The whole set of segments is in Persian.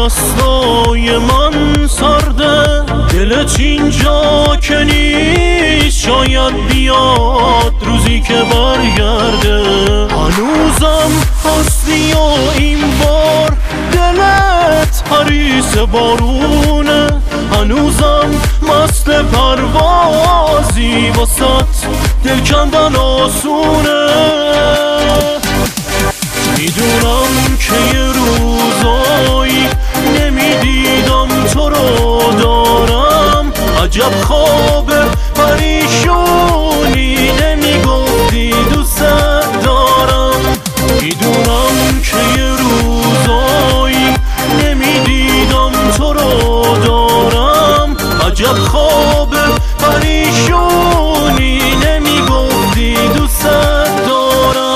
دستای من سرده، دلت اینجا که نیست، شاید بیاد روزی که برگرده. هنوزم هستی و این بار دلت حریص بارونه، هنوزم مست پروازی واسط دل کندن آسونه. میدونم که یه روزایی نمیدیدم تو رو دارم، عجب خواب پریشونی نمیگفتی دوست دارم. میدونم که یه روزایی نمیدیدم تو رو دارم، عجب خواب پریشونی نمیگفتی دوست دارم.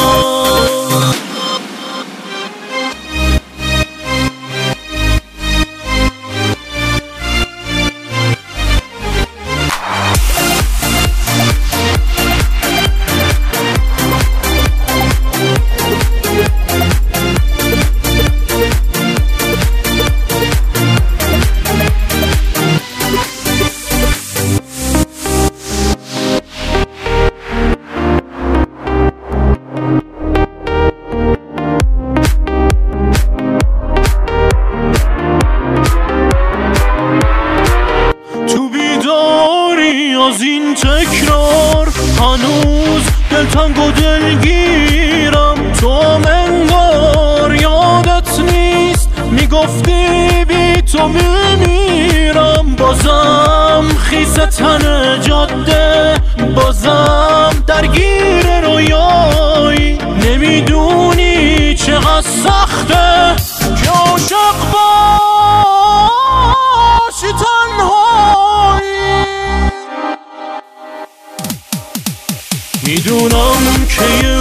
از این تکرار هنوز دلتنگ و دلگیرم، تو انگار یادت نیست، میگفتی بی تو میمیرم. بازم خیس تن جاده، بازم درگیر رویایی، نمیدونی چقدر سخته که عاشق باشی تنهایی. میدونم که